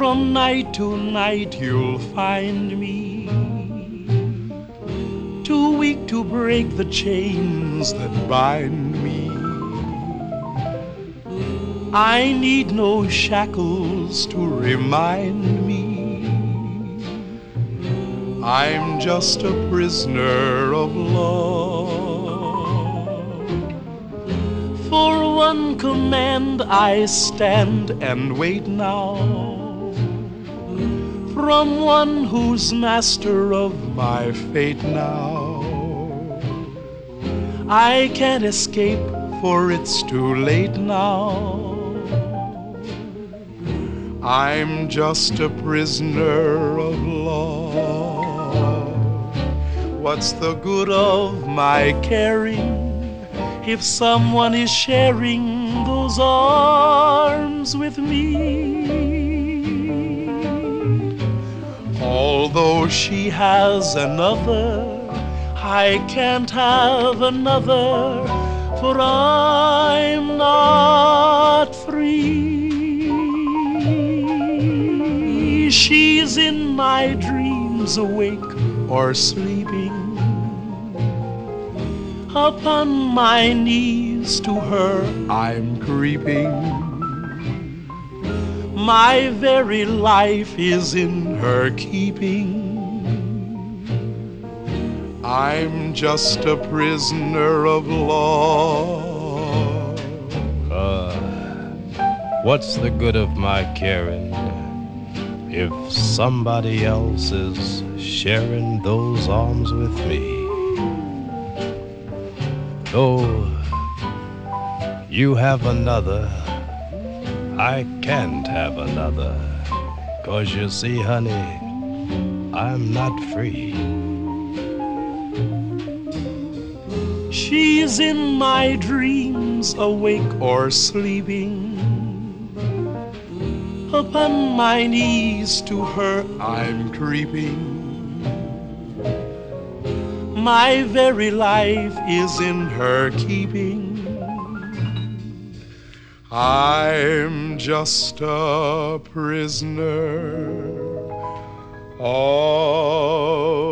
from night to night you'll find me too weak to break the chains that bind me. I need no shackles to remind me I'm just a prisoner of love. For one command I stand and wait now, from one who's master of my fate now. I can't escape, for it's too late now. I'm just a prisoner of love. What's the good of my caring if someone is sharing those arms with me? Although she has another, I can't have another, for I'm not free. She's in my dreams, awake or sleeping. Upon my knees to her I'm creeping. My very life is in her keeping. I'm just a prisoner of love. What's the good of my caring if somebody else is sharing those arms with me? Though you have another, I can't have another, 'cause you see, honey, I'm not free. She's in my dreams, awake or sleeping. Upon my knees to her I'm creeping. My very life is in her keeping. I'm just a prisoner of